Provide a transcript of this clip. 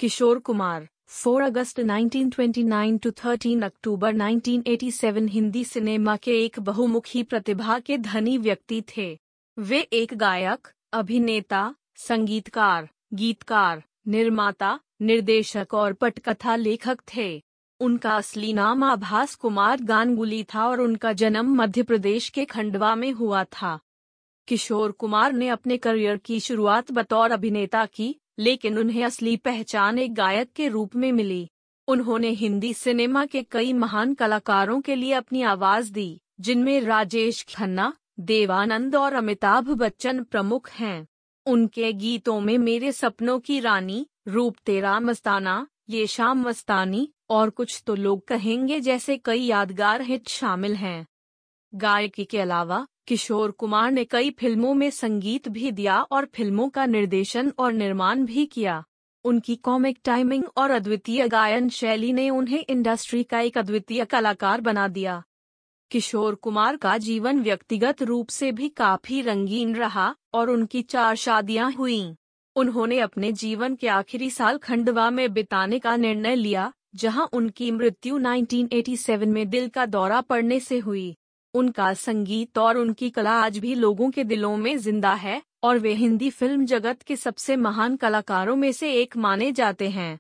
किशोर कुमार 4 अगस्त 1929 to 13 अक्टूबर 1987 Hindi cinema के एक बहुमुखी प्रतिभा के धनी व्यक्ति थे। वे एक गायक, अभिनेता, संगीतकार, गीतकार, निर्माता, निर्देशक और पटकथा लेखक थे। उनका असली नाम आभास कुमार गांगुली था और उनका जन्म मध्य प्रदेश के खंडवा में हुआ था। किशोर कुमार ने अपने करियर की शुरुआत बतौर अभिनेता की, लेकिन उन्हें असली पहचान एक गायक के रूप में मिली। उन्होंने हिंदी सिनेमा के कई महान कलाकारों के लिए अपनी आवाज दी, जिनमें राजेश खन्ना, देवानंद और अमिताभ बच्चन प्रमुख हैं। उनके गीतों में मेरे सपनों की रानी, रूप तेरा मस्ताना, ये शाम मस्तानी और कुछ तो लोग कहेंगे जैसे कई यादगार हिट शामिल हैं। गायकी के अलावा किशोर कुमार ने कई फिल्मों में संगीत भी दिया और फिल्मों का निर्देशन और निर्माण भी किया। उनकी कॉमिक टाइमिंग और अद्वितीय गायन शैली ने उन्हें इंडस्ट्री का एक अद्वितीय कलाकार बना दिया। किशोर कुमार का जीवन व्यक्तिगत रूप से भी काफी रंगीन रहा और उनकी 4 शादियां हुईं। उन्होंने अपने जीवन के आखिरी साल खंडवा में बिताने का निर्णय लिया, जहां उनकी मृत्यु 1987 में दिल का दौरा पड़ने से हुई। उनका संगीत और उनकी कला आज भी लोगों के दिलों में जिंदा है और वे हिंदी फिल्म जगत के सबसे महान कलाकारों में से एक माने जाते हैं।